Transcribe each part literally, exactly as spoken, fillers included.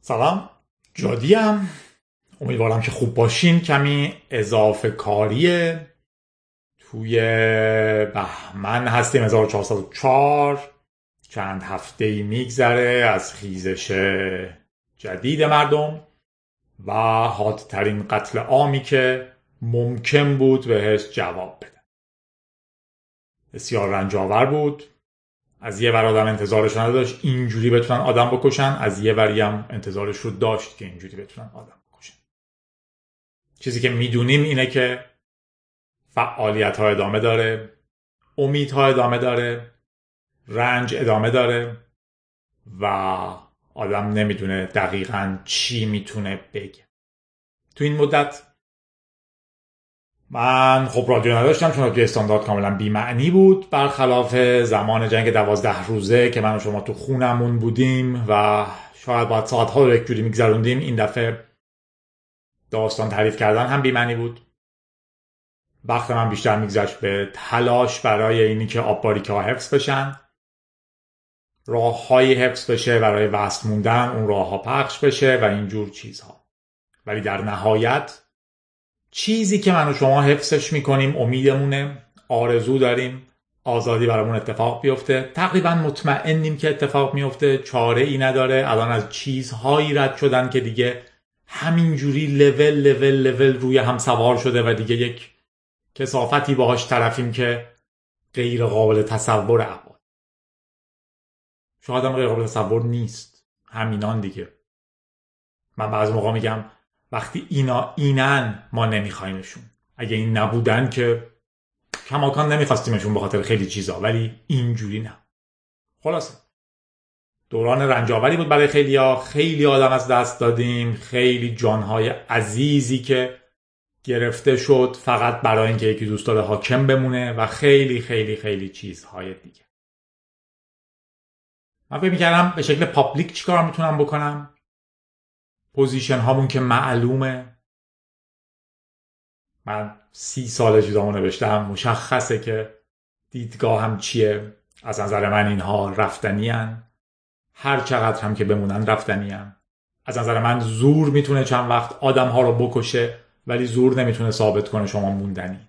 سلام، جادیم. امیدوارم که خوب باشین. کمی اضافه کاریه. توی بهمن هستیم هزار و چهارصد و چهار. چند هفته میگذره از خیزش جدید مردم و حادترین قتل عامی که ممکن بود بهش جواب بده. بسیار رنجاور بود. از یه ور آدم انتظارش نداشت اینجوری بتونن آدم بکشن، از یه وری هم انتظارش رو داشت که اینجوری بتونن آدم بکشن. چیزی که میدونیم اینه که فعالیت ها ادامه داره، امید ها ادامه داره، رنج ادامه داره و آدم نمیدونه دقیقاً چی میتونه بگه. تو این مدت من خب رادیو نداشتم، چون رادیو استاندارد کاملا بی‌معنی بود، برخلاف زمان جنگ دوازده روزه که من و شما تو خونمون بودیم و شاید باید ساعت‌ها رو یک جوری میگذروندیم. این دفعه داستان تعریف کردن هم بی‌معنی بود. وقت من بیشتر میگذشت به تلاش برای اینی که آب‌باریکه‌ها حفظ بشن، راه‌های حفظ بشه برای وصل موندن، اون راه‌ها پخش بشه و اینجور چیزها. ولی در نهایت چیزی که من و شما حفظش میکنیم امیدمونه، آرزو داریم آزادی برامون اتفاق بیفته، تقریبا مطمئنیم که اتفاق میفته، چاره ای نداره. الان از چیزهایی رد شدن که دیگه همینجوری لول لول لول روی هم سوار شده و دیگه یک کثافتی باهاش طرفیم که غیر قابل تصور ابعاد. شاید هم غیر قابل تصور نیست، همینان دیگه. من بعضی موقع میگم وقتی اینا اینن ما نمیخوایمشون، اگه این نبودن که کماکان نمیخواستیمشون به خاطر خیلی چیزا، ولی اینجوری نه. خلاصه دوران رنجاوری بود برای خیلیا، خیلی آدم از دست دادیم، خیلی جانهای عزیزی که گرفته شد فقط برای اینکه یکی دوست داره حاکم بمونه و خیلی خیلی خیلی چیزهای دیگه. من فکر می‌کردم به شکل پابلیک چیکار میتونم بکنم، پوزیشن هامون که معلومه. من سی سال چیزامو نوشتم، مشخصه که دیدگاه هم چیه. از نظر من اینها رفتنی هن. هر چقدر هم که بمونن رفتنی هن. از نظر من زور میتونه چند وقت آدم ها رو بکشه، ولی زور نمیتونه ثابت کنه شما موندنی.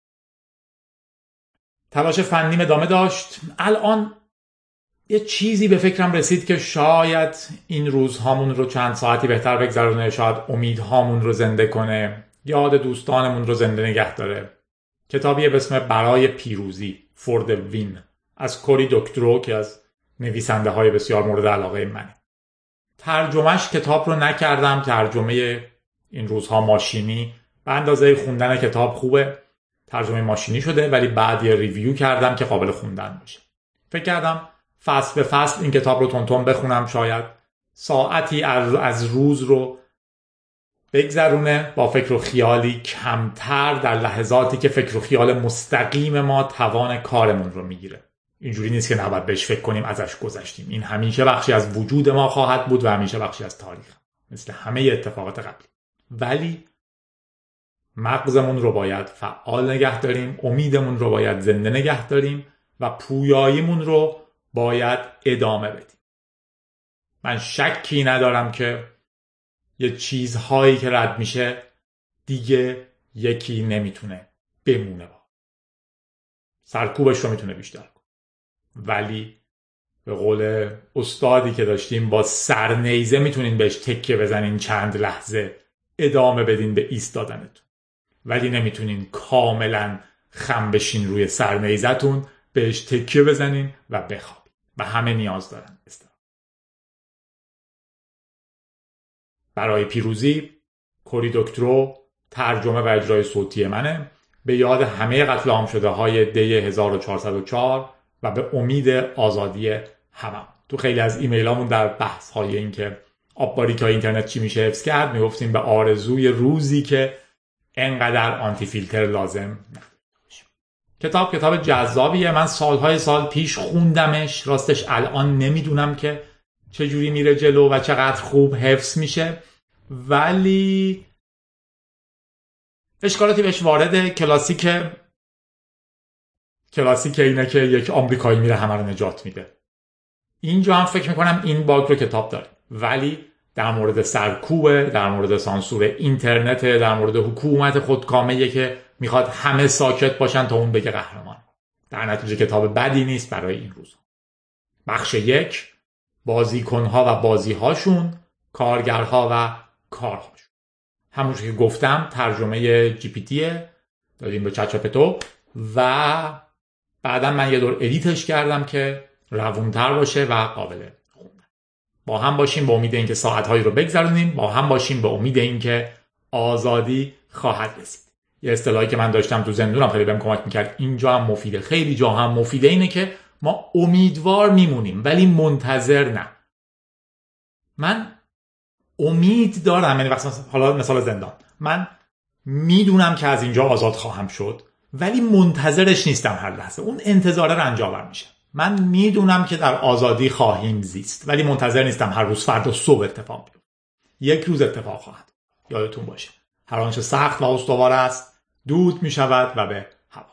تلاش فنی ادامه داشت. الان یه چیزی به فکرم رسید که شاید این روزهامون رو چند ساعتی بهتر بگذرونه، شاید امیدهامون رو زنده کنه، یاد دوستانمون رو زنده نگه داره. کتابیه به اسم برای پیروزی For the Win از کوری دکترو که از نویسنده های بسیار مورد علاقه منه. ترجمهش کتاب رو نکردم، ترجمه این روزها ماشینی، به اندازه خوندن کتاب خوبه، ترجمه ماشینی شده، ولی بعد یه ریویو کردم که قابل خوندن باشه. فکر کردم فصل به فصل این کتاب رو تون تون بخونم، شاید ساعتی از روز رو بگذرونه با فکر و خیالی کمتر در لحظاتی که فکر و خیال مستقیم ما توان کارمون رو میگیره. اینجوری نیست که نباید بهش فکر کنیم ازش گذشتیم. این همیشه بخشی از وجود ما خواهد بود و همیشه بخشی از تاریخ، مثل همه اتفاقات قبلی. ولی مغزمون رو باید فعال نگه داریم، امیدمون رو باید زنده نگه داریم و پویاییمون رو باید ادامه بدیم. من شکی ندارم که یه چیزهایی که رد میشه دیگه یکی نمیتونه بمونه با. سرکوبش رو میتونه بیشتر کن. ولی به قول استادی که داشتیم، با سرنیزه میتونین بهش تکیه بزنین، چند لحظه ادامه بدین به ایستادنتون، ولی نمیتونین کاملا خم بشین روی سرنیزتون، بهش تکیه بزنین و بخوابین. و همه نیاز دارن استراحت. برای پیروزی کوری دکترو ترجمه و اجرای صوتی منه، به یاد همه قتل عام شده های دی هزار و چهارصد و چهار و به امید آزادی همم. تو خیلی از ایمیلامون در بحث های این که آب‌باریک‌های اینترنت چی میشه حفظ کرد، میگفتیم به آرزوی روزی که انقدر آنتی فیلتر لازم نداره. کتاب کتاب جذابیه. من سالهای سال پیش خوندمش، راستش الان نمیدونم که چجوری میره جلو و چقدر خوب حفظ میشه، ولی اشکالاتی بهش وارده. کلاسیک کلاسیک اینه که یک آمریکایی میره همه رو نجات میده. اینجا هم فکر میکنم این باگ رو کتاب داره، ولی در مورد سرکوبه، در مورد سانسور اینترنت، در مورد حکومت خودکامه‌ای که میخواد همه ساکت باشن تا اون بگه قهرمان. در نتیجه کتاب بدی نیست برای این روز. بخش یک، بازیکنها و بازیهاشون، کارگرها و کارهاشون. همونجور که گفتم ترجمه جی پی تیه، دادیم به چچاپتو و بعدا من یه دور ادیتش کردم که روونتر باشه و قابل خوندن. با هم باشیم به امید اینکه ساعتهایی رو بگذرونیم، با هم باشیم به امید اینکه آزادی خواهد رسید. یه اصطلاحی که من داشتم تو زندونم خیلی بهم کمک میکرد، اینجا هم مفیده، خیلی جا هم مفیده، اینه که ما امیدوار میمونیم ولی منتظر نه. من امید دارم، یعنی حالا مثال زندان، من میدونم که از اینجا آزاد خواهم شد ولی منتظرش نیستم هر لحظه، اون انتظار رنج آور میشه. من میدونم که در آزادی خواهیم زیست ولی منتظر نیستم هر روز فردا صبح اتفاق بیفته. یک روز اتفاق خواهد. یادتون باشه هر آنچه سخت و استوار است دود میشود و به هوا.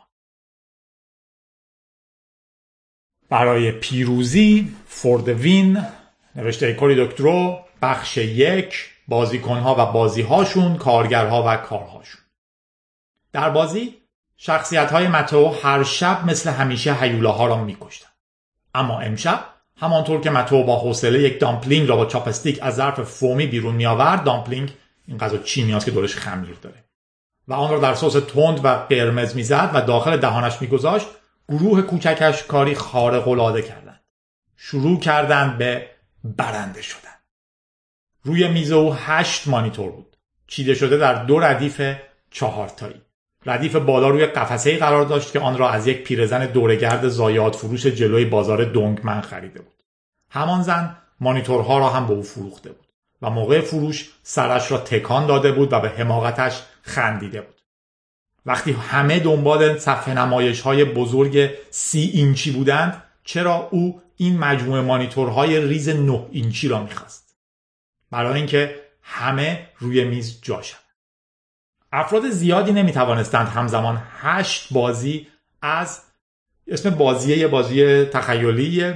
برای پیروزی، for the win، نوشته کوری دکترو، بخش یک، بازیکنها و بازیهاشون، کارگرها و کارهاشون. در بازی شخصیت‌های متئو هر شب مثل همیشه هیولاها را می‌کشتند. اما امشب همانطور که متئو با حوصله یک دامپلینگ را با چاپستیک از ظرف فومی بیرون می‌آورد، دامپلینگ این غذا چینی است که دورش خمیر داره، و آن را در سس تند و قرمز می‌زد و داخل دهانش می‌گذاشت، گروه کوچکش کاری خارق‌العاده کردند. شروع کردند به برنده شدن. روی میز او هشت مانیتور بود، چیده شده در دو ردیف چهارتایی. ردیف بالا روی قفسه‌ای قرار داشت که آن را از یک پیرزن دوره‌گرد ضایعات فروش جلوی بازار دونگمن خریده بود. همان زن مانیتورها را هم به او فروخته بود و موقع فروش سرش را تکان داده بود و به حماقتش خندیده بود. وقتی همه دنبال صفحه نمایش‌های بزرگ سی اینچی بودند، چرا او این مجموعه مانیتورهای ریز نه اینچی را می‌خواست؟ برای اینکه همه روی میز جا شوند. افراد زیادی نمی‌توانستند همزمان هشت بازی از اسم بازی بازی تخیلی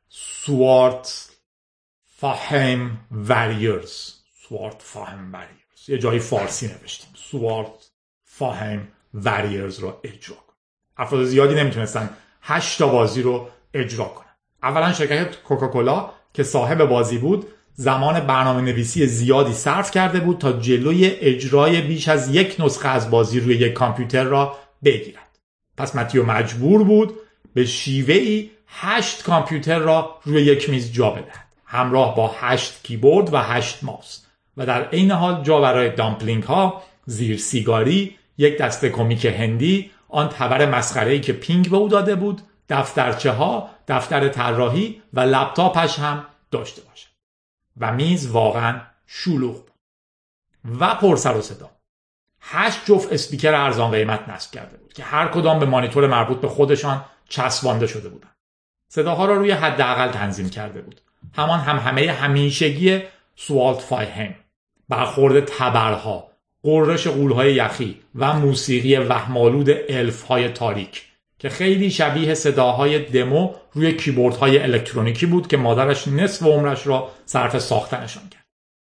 سوارت فاهم وریرز سوارت فاهم وریرز یه جایی فارسی نوشتیم سوارت فاهم وریرز رو اجرا کن. افراد زیادی نمیتونستن هشت تا بازی رو اجرا کنن. اولا شرکت کوکاکولا که صاحب بازی بود زمان برنامه نویسی زیادی صرف کرده بود تا جلوی اجرای بیش از یک نسخه از بازی روی یک کامپیوتر را بگیرد. پس متیو مجبور بود به شیوهی هشت کامپیوتر را روی یک میز جا بدهد، همراه با هشت کیبورد و هشت ماوس، و در عین حال جا برای دامپلینگ ها، زیر سیگاری، یک دسته کمیک هندی، آن تبر مسخره‌ای که پینگ به او داده بود، دفترچه ها، دفتر طراحی و لپتاپش هم داشته باشه. و میز واقعا شلوغ بود و پر سر و صدا. هشت جفت اسپیکر ارزان قیمت نصب کرده بود که هر کدام به مانیتور مربوط به خودشان چسبانده شده بودند. صداها را روی حداقل تنظیم کرده بود. همان هم همه همیشگی سوالت فاهم، برخورد تبرها، قررش غول‌های یخی و موسیقی وهم‌آلود الف‌های تاریک که خیلی شبیه صداهای دمو روی کیبوردهای الکترونیکی بود که مادرش نصف عمرش را صرف ساختنشان کرد.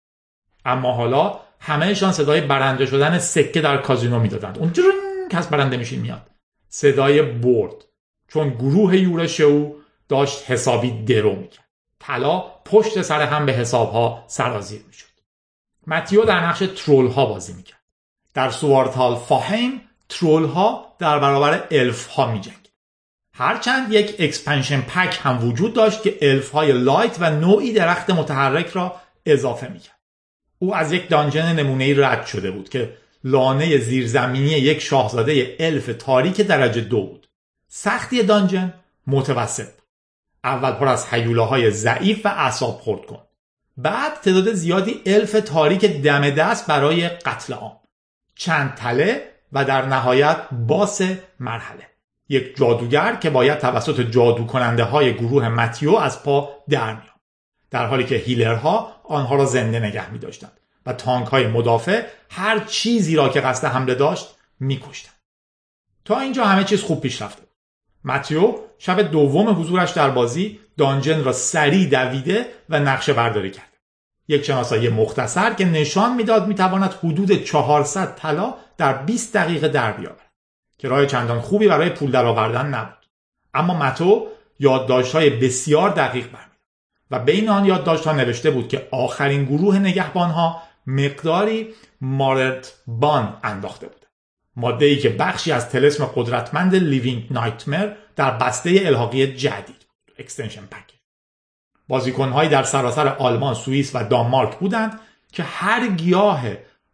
اما حالا همه‌شان صدای برنده شدن سکه در کازینو میدادند. اون جرنگ که از برنده میشین میاد. صدای برد، چون گروه یورش او داشت حسابی درو میکرد. طلا پشت سر هم به حسابها سرازیر میشد. متیو در نقش ترول ها بازی میکرد. در سوارتال فاهم ترول ها در برابر الف ها میجنگید. هرچند یک اکسپنشن پک هم وجود داشت که الف های لایت و نوعی درخت متحرک را اضافه میکرد. او از یک دانجن نمونه‌ای رد شده بود که لانه زیرزمینی یک شاهزاده الف تاریک درجه دو بود. سختی دانجن متوسط. اول پر از هیولاهای ضعیف و اعصاب خرد کن. بعد تعداد زیادی الف تاریک دم دست برای قتل عام. چند تله و در نهایت باس مرحله. یک جادوگر که باید توسط جادو کننده های گروه متیو از پا در میاد. در حالی که هیلرها آنها را زنده نگه می داشتند و تانک های مدافع هر چیزی را که قصد حمله داشت می کشتند. تا اینجا همه چیز خوب پیش رفته بود. متیو شب دوم حضورش در بازی دانجن را سریع دویده و نقشه برداری کرد. یک شناسایی مختصر که نشان میداد میتواند حدود چهارصد طلا در بیست دقیقه در بیاورد که راه چندان خوبی برای پول درآوردن نبود. اما متو یادداشت‌های بسیار دقیق برمی‌داشت و بین آن یادداشت‌ها نوشته بود که آخرین گروه نگهبان‌ها مقداری مارلتبان انداخته بود، ماده‌ای که بخشی از طلسم قدرتمند لیوینگ نایتمر در بسته الحاقی جدید بود، اکستنشن پک. بازیکن‌هایی در سراسر آلمان، سوئیس و دانمارک بودند که هر گیاه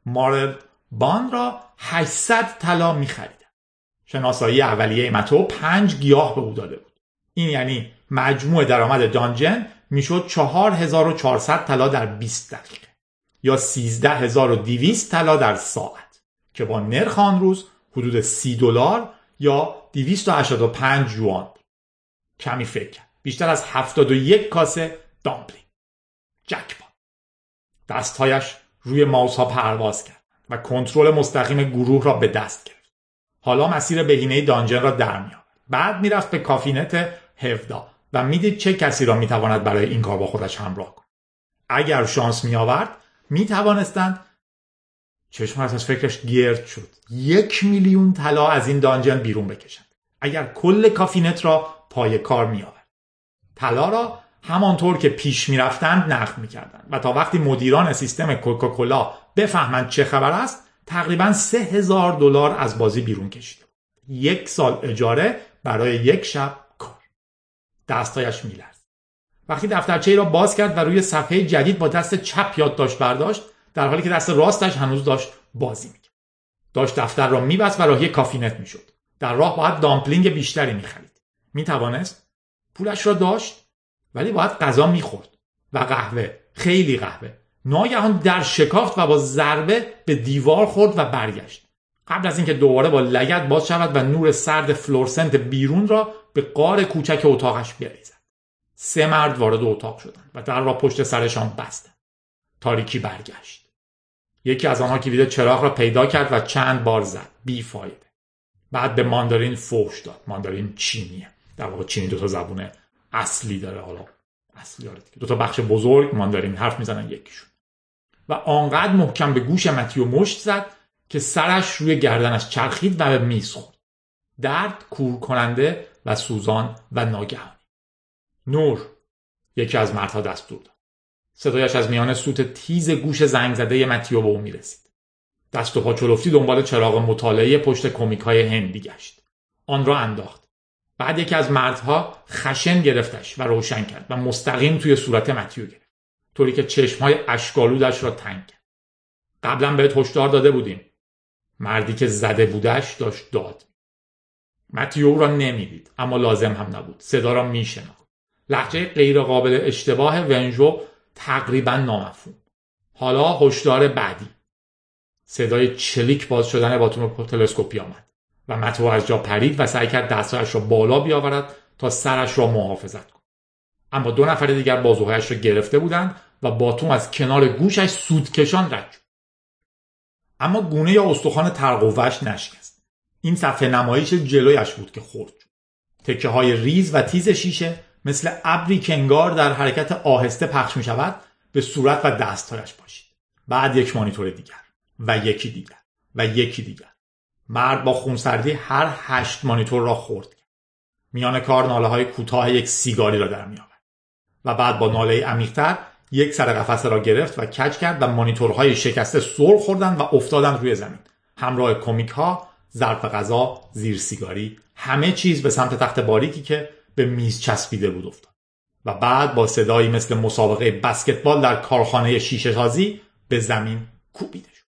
مارلتبان را هشتصد طلا می‌خریدند. شناسایی اولیه متو پنج گیاه به او داده بود. این یعنی مجموع درآمد دانجن میشد چهار هزار و چهارصد طلا در بیست دقیقه یا سیزده هزار و دویست طلا در ساعت که با نرخ آن روز حدود سی دلار یا دویست و هشتاد و پنج یوان بود. کمی فکر کرد. بیشتر از هفتاد و یک کاسه دامپلینگ. جکپات. دستهایش روی ماوس ها پرواز کرد و کنترل مستقیم گروه را به دست گرفت. حالا مسیر بهینه دانجن را در می‌آورد. بعد میرفت به کافینت هفده و میدید چه کسی را میتواند برای این کار با خودش همراه کند. اگر شانس میآورد میتوانستند. چشمش از فکرش گرد شد. یک میلیون طلا از این دانجن بیرون بکشند اگر کل کافینت را پای کار میآورد. طلا را همانطور که پیش میرفتند نقد میکردند و تا وقتی مدیران سیستم کوکاکولا بفهمند چه خبر است تقریباً سه هزار دلار از بازی بیرون کشیده. یک سال اجاره برای یک شب کار. دستایش میلرزید. وقتی دفترچه‌ای را باز کرد و روی صفحه جدید با دست چپ یادداشت برداشت، در حالی که دست راستش هنوز داشت بازی میکرد. داشت دفتر را میبست و راهی کافینت میشد. در راه باید دامپلینگ بیشتری میخرید. میتوانست. پولش را داشت ولی باید غذا میخورد و قهوه، خیلی قهوه. ناگهان در شکافت و با ضربه به دیوار خورد و برگشت. قبل از اینکه دوباره با لگد باز شود و نور سرد فلورسنت بیرون را به غار کوچک اتاقش بریزد. سه مرد وارد اتاق شدند و در را پشت سرشان بستند. تاریکی برگشت. یکی از آنها کلید چراغ را پیدا کرد و چند بار زد. بی فایده. بعد به ماندارین فحش داد. ماندارین چینیه. در واقع چینی دو تا زبون اصلی داره. حالا اصلی داره دیگه. دو تا بخش بزرگ ماندارین حرف میزنن یکیشون. و آنقدر محکم به گوش متیو مشت زد که سرش روی گردنش چرخید و به میز خورد. درد کور کننده و سوزان و ناگهانی. نور، یکی از مردها دستور داد. صدایش از میان سوت تیز گوش زنگ زده متیو به او میرسید. دست و پا چلفتی دنبال چراغ مطالعه پشت کمیک‌های هندی گشت. آن را انداخت. بعد یکی از مردها خشن گرفتش و روشن کرد و مستقیم توی صورت متیو گرفت، طوری که چشم‌های اشک‌آلودش را تنگ کرد. قبلا بهت هشدار داده بودیم. مردی که زده بودش داشت داد. متیو را نمیدید اما لازم هم نبود. صدا را میشناخت. لهجه غیر قابل اشتباه ونژو تقریبا نامفهوم. حالا هشدار بعدی. صدای چلیک باز شدن باتوم تلسکوپی آمد و متیو از جا پرید و سعی کرد دستایش را بالا بیاورد تا سرش را محافظت کند. اما دو نفر دیگر بازوهایش را گرفته بودند و باتوم از کنار گوشش سودکشان رد شد. اما گونه یا استخوان ترقوه‌اش نشکست. این صفحه نمایش جلویش بود که خورد شد. تکه های ریز و تیز شیشه مثل ابری که انگار در حرکت آهسته پخش می شود به صورت و دستهایش پاشید. بعد یک مانیتور دیگر و یکی دیگر و یکی دیگر. مرد با خونسردی هر هشت مانیتور را خورد کرد. میان کار ناله های کوتاه یک سیگاری را در می آورد و بعد با ناله عمیق‌تر یک سر قفسه را گرفت و کج کرد و مانیتورهای شکسته سر خوردند و افتادند روی زمین. همراه کمیک ها، ظرف غذا، زیر سیگاری، همه چیز به سمت تخت باریکی که به میز چسبیده بود افتاد. و بعد با صدایی مثل مسابقه بسکتبال در کارخانه شیشه سازی به زمین کوبیده شد.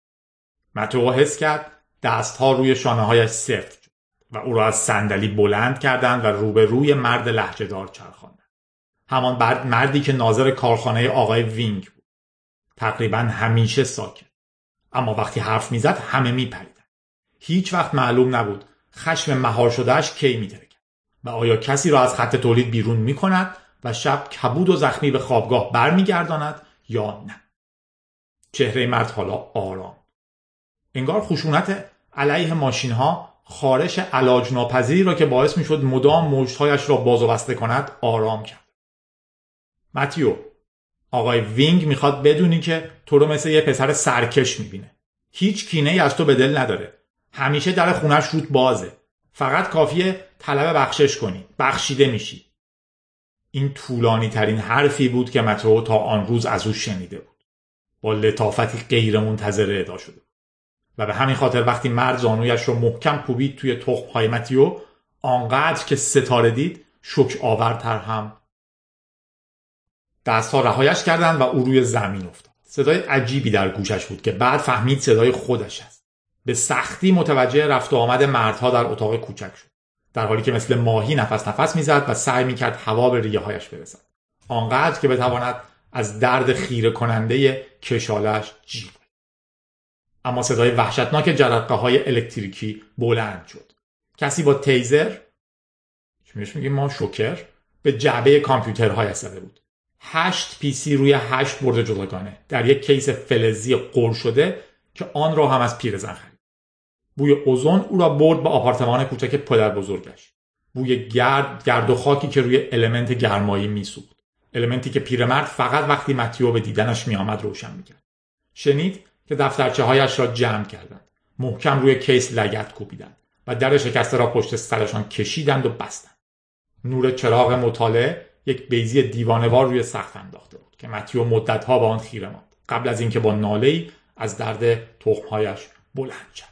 متیو حس کرد دستها روی شانه‌هایش سفت شد و او را از صندلی بلند کردند و روبروی مرد لهجه‌دار چرخاندند. همان مردی که ناظر کارخانه آقای وینگ بود. تقریبا همیشه ساکت. اما وقتی حرف میزد همه میپریدند. هیچ وقت معلوم نبود خشم مهار شدهش کی میترکد و آیا کسی را از خط تولید بیرون میکند و شب کبود و زخمی به خوابگاه برمیگرداند یا نه. چهره مرد حالا آرام. انگار خشونت علیه ماشین ها خارش علاج ناپذیری را که باعث میشد مدام مشتهایش را باز و بسته کند آرام کرد. متیو، آقای وینگ میخواد بدونی که تو رو مثل یه پسر سرکش میبینه. هیچ کینه‌ای از تو به دل نداره. همیشه در خونش رود بازه. فقط کافیه طلب بخشش کنی. بخشیده میشی. این طولانی ترین حرفی بود که متیو تا آن روز از او شنیده بود. با لطافتی غیر منتظره ادا شده. و به همین خاطر وقتی مرد زانویش رو محکم کوبید توی تخم‌های متیو، آنقدر که ستاره دید شوک آورتر هم دست‌ها رهایش کردند و او روی زمین افتاد. صدای عجیبی در گوشش بود که بعد فهمید صدای خودش است. به سختی متوجه رفت و آمد مردها در اتاق کوچک شد، در حالی که مثل ماهی نفس نفس میزد و سعی میکرد هوا به ریه هایش برسد، آنقدر که بتواند از درد خیره کننده کشالش جیغ. اما صدای وحشتناک جرقه های الکتریکی بلند شد. کسی با تیزر، چی میگیم ما، شوکر، به جعبه کامپیوترهای زده بود. هشت پی سی روی هشت برد جداگانه در یک کیس فلزی قل شده که آن را هم از پیرزن خرید. بوی اوزون او را برد به آپارتمان کوچک پدر بزرگش. بوی گرد، گرد و خاکی که روی المنت گرمایی میسوخت. المنتی که پیرمرد فقط وقتی متیو به دیدنش میآمد روشن میکرد. شنید که دفترچه هایش را جمع کردند. محکم روی کیس لگد کوبیدند و در شکسته را پشت سرشان کشیدند و بستند. نور چراغ مطالعه یک بیضی دیوانه‌وار روی سقف انداخته بود که متیو مدت‌ها به آن خیره ماند قبل از اینکه با ناله‌ای از درد تخم‌هایش بلند شود.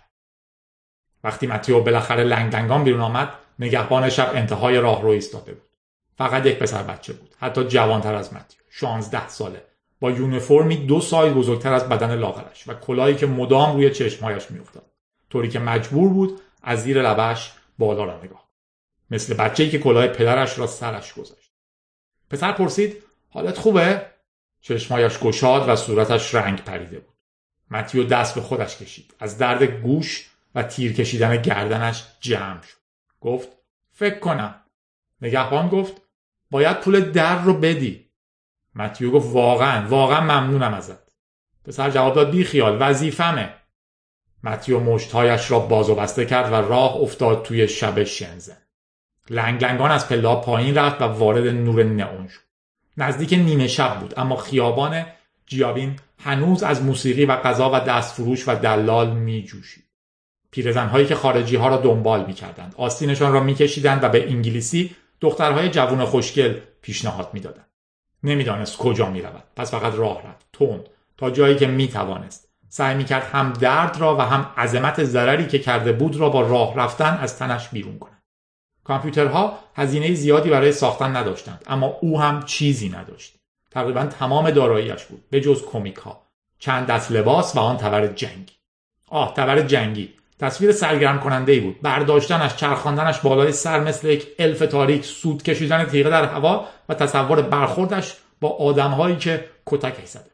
وقتی متیو بالاخره لنگ لنگان بیرون آمد، نگهبان شب انتهای راهرو ایستاده بود. فقط یک پسر بچه بود، حتی جوانتر از متیو، شانزده ساله، با یونیفرمی دو سایز بزرگتر از بدن لاغرش و کلاهی که مدام روی چشمهایش میافتاد، طوری که مجبور بود از زیر لبش بالا را نگاه، مثل بچه‌ای که کلاه پدرش را سرش گذاشت. پسر پرسید: حالت خوبه؟ چشمهایش گشاد و صورتش رنگ پریده بود. متیو دست به خودش کشید. از درد گوش و تیر کشیدن گردنش جمع شد. گفت: فکر کنم. نگهبان گفت: باید پول در رو بدی. متیو گفت: واقعا واقعا ممنونم ازت. پسر جواب داد: بی خیال، وظیفمه. متیو مشتهایش را باز و بسته کرد و راه افتاد توی شب شنزن. لنگ لنگان از پله‌ها پایین رفت و وارد نور نئون شد. نزدیک نیمه شب بود، اما خیابان جیابین هنوز از موسیقی و غذا و دستفروش و دلال می جوشید. پیرزن‌هایی که خارجی‌ها را دنبال می‌کردند، آستینشان را می‌کشیدند و به انگلیسی دخترهای جوان خوشگل پیشنهاد می‌دادند. نمی‌دانست کجا می‌رود، پس فقط راه رفت، تند، تا جایی که می‌توانست. سعی می‌کرد هم درد را و هم عظمت ضرری که کرده بود را با راه رفتن از تنش بیرون کند. کامپیوترها هزینه زیادی برای ساختن نداشتند، اما او هم چیزی نداشت. تقریباً تمام دارایی‌اش بود، به جز کمیک‌ها، چند دست لباس و آن تبر جنگی. آه، تبر جنگی. تصویر سرگرم کننده‌ای بود. برداشتنش، چرخاندنش بالای سر مثل یک الف تاریک، سود کشیدن تیغه در هوا و تصور برخوردش با آدم‌هایی که کتکش زده.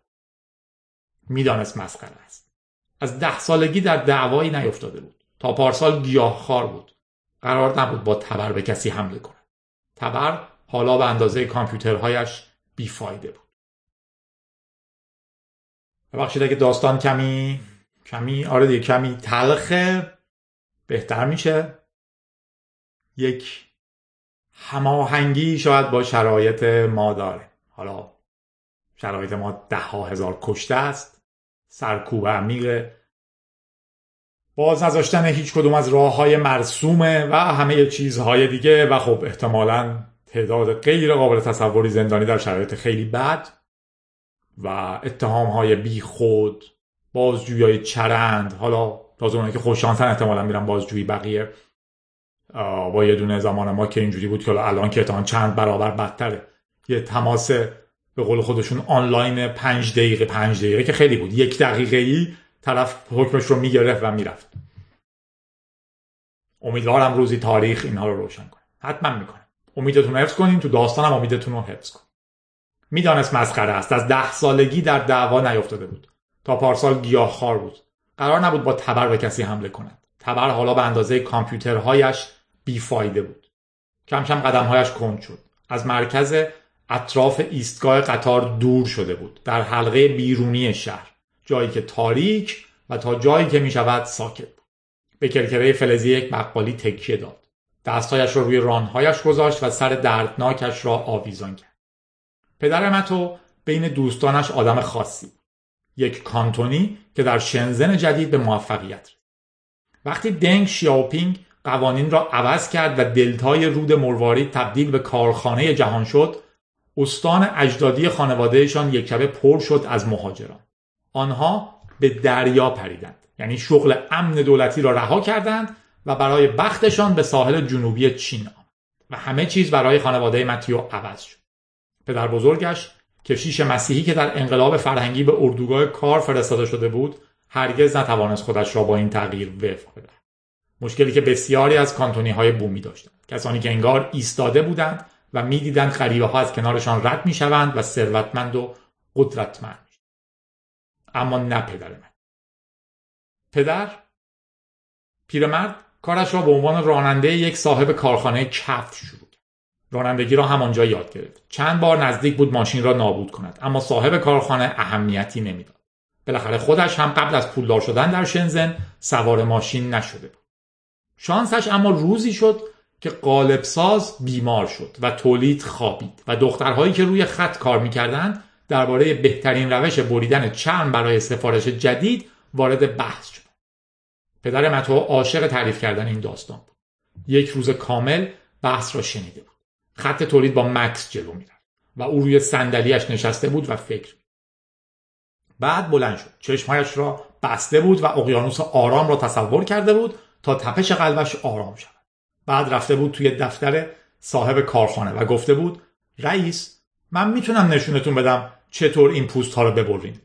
میدانست مسخره است. از ده سالگی در دعوایی نیفتاده بود. تا پارسال گیاهخوار بود. قرار نبود با تبر به کسی حمله کند. تبر حالا به اندازه کامپیوترهایش بیفایده بود. ببخشید اگه داستان کمی کمی آره دیگه کمی تلخه، بهتر میشه. یک هماهنگی شاید با شرایط ما داره. حالا شرایط ما ده ها هزار کشته است، سرکوب عمیق، باز نذاشتن هیچ کدوم از راه های مرسومه و همه چیزهای دیگه و خب احتمالاً تعداد غیر قابل تصوری زندانی در شرایط خیلی بد و اتهام های بی خود، بازجویی چرند. حالا تازه اونایی که خوششانسن احتمالاً میرن بازجویی، بقیه با یه دونه زمان ما که اینجوری بود که الان که اتهام چند برابر بدتره. یه تماس به قول خودشون آنلاین پنج دقیقه پنج دقیقه که خیلی بود، یک دقیقه ای طرف حکمش رو میگرفت و میرفت. امیدوارم روزی تاریخ اینها رو روشن کنه. حتما میکنه. امیدتون رو حفظ کنین، تو داستانم امیدتون رو حفظ کن. میدانست مسخره است. از ده سالگی در دعوا نیفتاده بود. تا پارسال گیاهخوار بود. قرار نبود با تبر به کسی حمله کند. تبر حالا به اندازه کامپیوترهایش بیفایده بود. کم کم قدمهایش کند شد. از مرکز اطراف ایستگاه قطار دور شده بود. در حلقه بیرونی شهر. جایی که تاریک و تا جایی که می شود ساکت بود. به کرکره فلزی یک بقالی تکیه داد. دستایش را روی رانهایش گذاشت و سر دردناکش را آویزان کرد. پدر متو بین دوستانش آدم خاصی، یک کانتونی که در شنزن جدید به موفقیت رسید. وقتی دنگ شیائوپینگ قوانین را عوض کرد و دلتای رود مروارید تبدیل به کارخانه جهان شد، استان اجدادی خانوادهشان یکشبه پر شد از مهاجران. آنها به دریا پریدند، یعنی شغل امن دولتی را رها کردند و برای بختشان به ساحل جنوبی چین آمد و همه چیز برای خانواده متیو عوض شد. پدر بزرگش، کشیش مسیحی که در انقلاب فرهنگی به اردوگاه کار فرستاده شده بود، هرگز نتوانست خودش را با این تغییر وفق بدهد. مشکلی که بسیاری از کانتونی‌های بومی داشتند، کسانی که انگار ایستاده بودند و می‌دیدند غریبه‌ها از کنارشان رد می‌شوند و ثروتمند و قدرتمند می‌شوند. اما نه پدر من. پدر پیرمرد کارش را به عنوان راننده یک صاحب کارخانه کفش شروع کرد. رانندگی را همانجا یاد گرفت. چند بار نزدیک بود ماشین را نابود کند، اما صاحب کارخانه اهمیتی نمیداد. بالاخره خودش هم قبل از پولدار شدن در شنزن سوار ماشین نشده بود. شانسش اما روزی شد که قالبساز بیمار شد و تولید خوابید و دخترهایی که روی خط کار می‌کردند درباره بهترین روش بریدن چرم برای سفارش جدید وارد بحث شد. پدر متو عاشق تعریف کردن این داستان بود. یک روز کامل بحث را شنیده بود. خط تولید با مکس جلو می‌رفت و او روی صندلی‌اش نشسته بود و فکر. بعد بلند شد. چشمهایش را بسته بود و اقیانوس آرام را تصور کرده بود تا تپش قلبش آرام شود. بعد رفته بود توی دفتر صاحب کارخانه و گفته بود: رئیس، من میتونم نشونتون بدم چطور این پوست ها رو ببرین.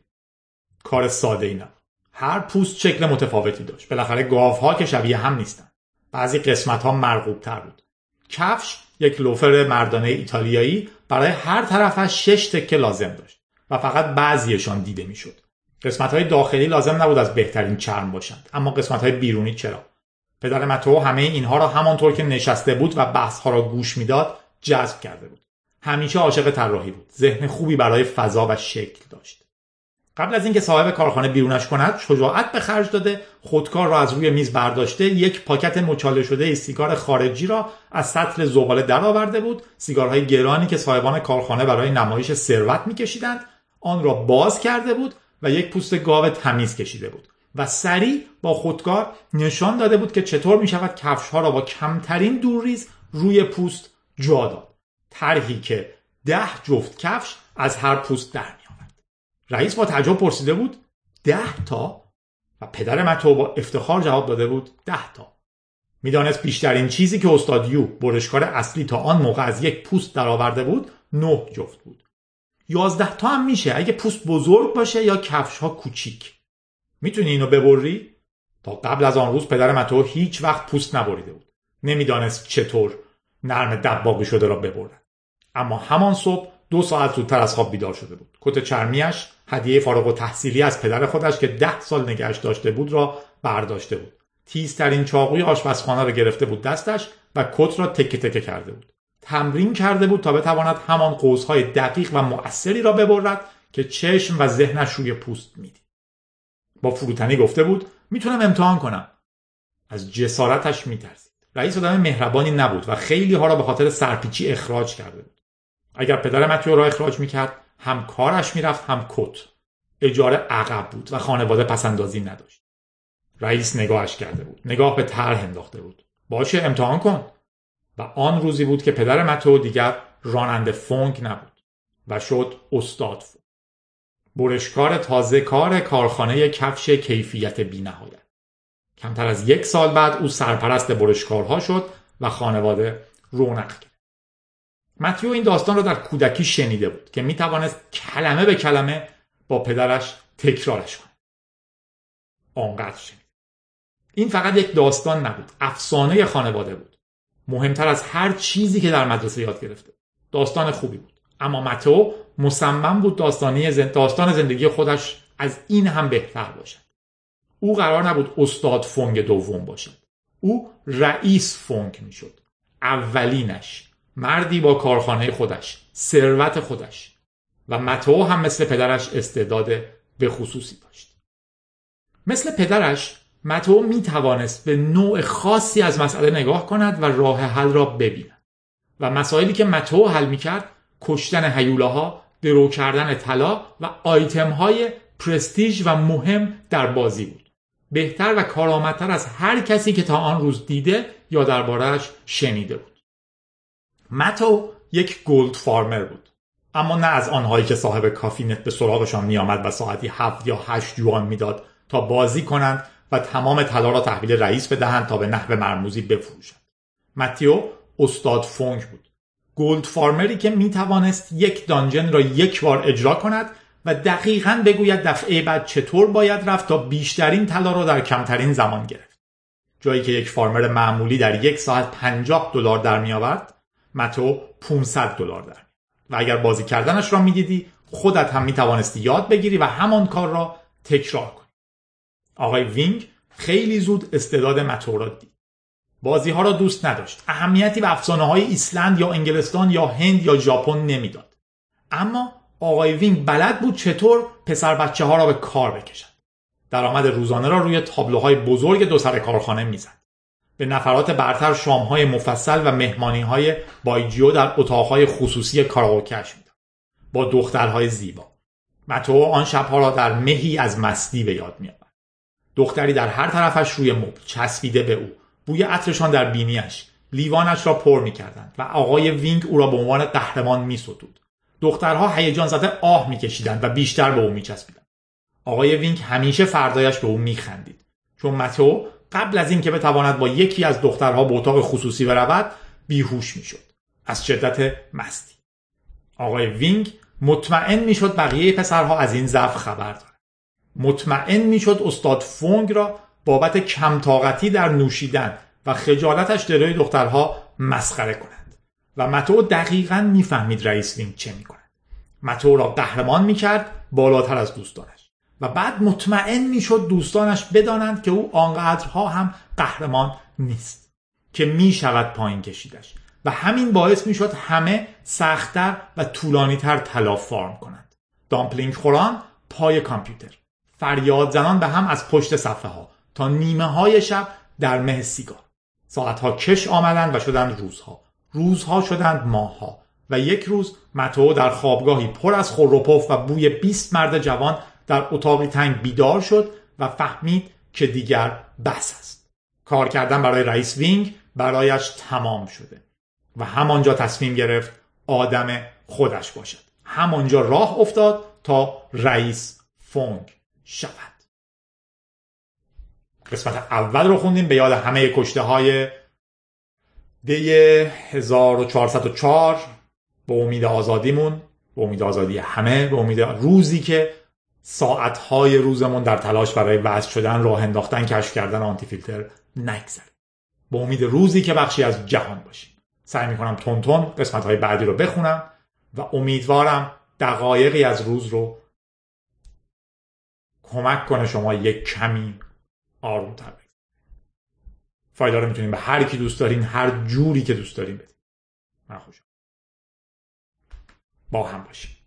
کار ساده ای نبود. هر پوست شکل متفاوتی داشت. بالاخره گاوها که شبیه هم نیستن. بعضی قسمت ها مرغوب تر بود. کفش، یک لوفر مردانه ایتالیایی، برای هر طرفش شش تکه لازم داشت و فقط بعضیشان دیده میشد. قسمت های داخلی لازم نبود از بهترین چرم باشند، اما قسمت های بیرونی چرا. پدر متو همه اینها را همانطور که نشسته بود و بحث ها را گوش میداد جذب کرده بود. همیشه عاشق طراحی بود. ذهن خوبی برای فضا و شکل داشت. قبل از اینکه صاحب کارخانه بیرونش کند، شجاعت به خرج داده خودکار را از روی میز برداشته، یک پاکت مچاله شده سیگار خارجی را از سطل زباله درآورده بود. سیگارهای گرانی که صاحبان کارخانه برای نمایش ثروت می‌کشیدند، آن را باز کرده بود و یک پوست گاو تمیز کشیده بود و سریع با خودکار نشان داده بود که چطور می‌شود کفش‌ها را با کمترین دورریز روی پوست جا داد. طرحی که ده جفت کفش از هر پوست در می‌آورد. رئیس با تعجب پرسیده بود: ده تا؟ و پدر متو با افتخار جواب داده بود: ده تا. میدانست بیشترین چیزی که استاد یو، برشکار اصلی، تا آن موقع از یک پوست درآورده بود نه جفت بود. یازده تا هم میشه اگه پوست بزرگ باشه یا کفش‌ها کوچیک. میتونی اینو ببری؟ تا قبل از آن روز پدر متو هیچ وقت پوست نبریده بود. نمیدانست چطور نرم دباغی شده را ببرد. اما همان صبح دو ساعت زودتر از خواب بیدار شده بود. کت چرمیش، هدیه فارغ التحصیلی از پدر خودش که ده سال نگهش داشته بود، را برداشته بود. تیزترین چاقوی آشپزخانه را گرفته بود دستش و کت را تکه تکه کرده بود. تمرین کرده بود تا بتواند همان قوس‌های دقیق و مؤثری را ببرد که چشم و ذهنش روی پوست میدید. با فروتنی گفته بود: میتونم امتحان کنم. از جسارتش میترسید. رئیس آدم مهربانی نبود و خیلی ها را به خاطر سرپیچی اخراج کرده بود. اگر پدر متیو را اخراج میکرد، هم کارش میرفت هم کت. اجاره عقب بود و خانواده پسندازی نداشت. رئیس نگاهش کرده بود. نگاه به طرح انداخته بود. باشه، امتحان کن. و آن روزی بود که پدر متو دیگر راننده فونک نبود و شد استاد فونک. برشکار تازه کار کارخانه کفش کیفیت بی‌نهایت. کمتر از یک سال بعد او سرپرست برشکارها شد و خانواده رونق گرفت. متیو این داستان را در کودکی شنیده بود که میتوانست کلمه به کلمه با پدرش تکرارش کند. آنقدر شنید. این فقط یک داستان نبود، افسانه خانواده بود. مهمتر از هر چیزی که در مدرسه یاد گرفته. داستان خوبی بود. اما متو مصمم بود داستانی زند... داستان زندگی خودش از این هم بهتر باشد. او قرار نبود استاد فونگ دوم باشد. او رئیس فونگ میشد. اولینش. مردی با کارخانه خودش، ثروت خودش. و متو هم مثل پدرش استعداد به خصوصی داشت. مثل پدرش، متو می توانست به نوع خاصی از مسئله نگاه کند و راه حل را ببیند. و مسائلی که متو حل می کرد، کشتن هیولاها، درو کردن طلا و آیتم های پرستیژ و مهم در بازی بود. بهتر و کارآمدتر از هر کسی که تا آن روز دیده یا درباره‌اش شنیده بود. متو یک گولد فارمر بود، اما نه از آنهایی که صاحب کافینت به سراغشان میآمد و ساعتی هفت یا هشت یوان میداد تا بازی کنند و تمام طلا را تحویل رئیس بدهند تا به نحو مرموزی بفروشند. متیو استاد فونگ بود، گولد فارمری که می توانست یک دانجن را یک بار اجرا کند و دقیقاً بگوید دفعه بعد چطور باید رفت تا بیشترین طلا را در کمترین زمان گرفت. جایی که یک فارمر معمولی در یک ساعت پنجاه دلار در می آورد، متو پانصد دلار در. و اگر بازی کردنش را می دیدی، خودت هم می توانستی یاد بگیری و همان کار را تکرار کنی. آقای وینگ خیلی زود استعداد متو را دید. بازی ها را دوست نداشت. اهمیتی به افسانه های ایسلند یا انگلستان یا هند یا ژاپن نمیداد. اما آقای وینگ بلد بود چطور پسر بچه ها را به کار بکشد. درآمد روزانه را روی تابلوهای بزرگ دو سر کارخانه میزد. به نفرات برتر شامهای مفصل و مهمانیهای بایجیو در اتاقهای خصوصی کاراوکه‌اش میداد. با دخترهای زیبا. متو آن شبها را در مهی از مستی به یاد میآورد. دختری در هر طرفش روی مبل چسبیده به او، بوی عطرشان در بینیش، لیوانش را پر می‌کردند و آقای وینگ او را به عنوان قهرمان می‌ستود. دخترها هیجان زده آه می‌کشیدند و بیشتر به او می‌چسبیدند. آقای وینگ همیشه فردایش به او می‌خندید، چون متو قبل از اینکه بتواند با یکی از دخترها به اتاق خصوصی برود، بیهوش می‌شد از شدت مستی. آقای وینگ مطمئن می‌شد بقیه پسرها از این ضعف خبر دارند. مطمئن می‌شد استاد فونگ را بابت کم طاقتی در نوشیدن و خجالتش جلوی دخترها مسخره کنند و متو دقیقاً میفهمید رئیس وینگ چه میکند. متو را قهرمان میکرد بالاتر از دوستانش و بعد مطمئن میشد دوستانش بدانند که او آنقدرها هم قهرمان نیست، که میشود پایین کشیدش و همین باعث میشد همه سخت‌تر و طولانی‌تر طلا فارم کنند. دامپلینگ خوران پای کامپیوتر، فریاد زنان به هم از پشت صفحه ها تا نیمه های شب در مه سیگار. ساعتها کش آمدند و شدند روزها. روزها شدند ماهها و یک روز متو در خوابگاهی پر از خور و پف و بوی بیست مرد جوان در اتاقی تنگ بیدار شد و فهمید که دیگر بس است. کار کردن برای رئیس وینگ برایش تمام شده و همانجا تصمیم گرفت آدم خودش باشد. همانجا راه افتاد تا رئیس فونگ شود. قسمت اول رو خوندیم به یاد همه کشته های دی هزار و چهارصد و چهار، به امید آزادیمون، به امید آزادی همه، به امید روزی که ساعتهای روزمون در تلاش برای وصل شدن، راه انداختن، کشف کردن آنتی فیلتر نگذره. به امید روزی که بخشی از جهان باشیم. سعی میکنم تون تون قسمت های بعدی رو بخونم و امیدوارم دقایقی از روز رو کمک کنه شما یک کمی آروم تر بگذارید. فایل رو میتونید به هر کی دوست دارین، هر جوری که دوست دارین بدین. من خوشم. با هم باشیم.